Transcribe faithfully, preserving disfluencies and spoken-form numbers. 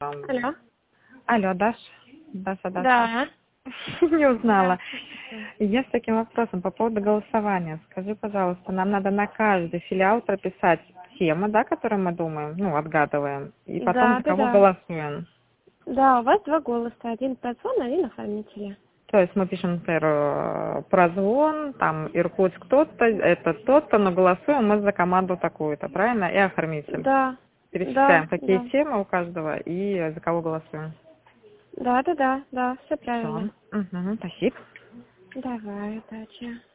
Алло. Алло, Даш? Даша, Даша. Да. Не узнала. Я с таким вопросом по поводу голосования. Скажи, пожалуйста, нам надо на каждый филиал прописать тему, да, которую мы думаем, ну, отгадываем, и потом Да, за да, кого да. голосуем. Да, у вас два голоса. Один прозвон, один оформителя. То есть мы пишем, например, прозвон, там, Иркутск тот-то, это тот-то, но голосуем мы за команду такую-то, правильно? И оформитель. Да. Да, Перечисляем, какие да. темы у каждого и за кого голосуем. Да, да, да, да, все правильно. Все. Угу, спасибо. Давай, удачи.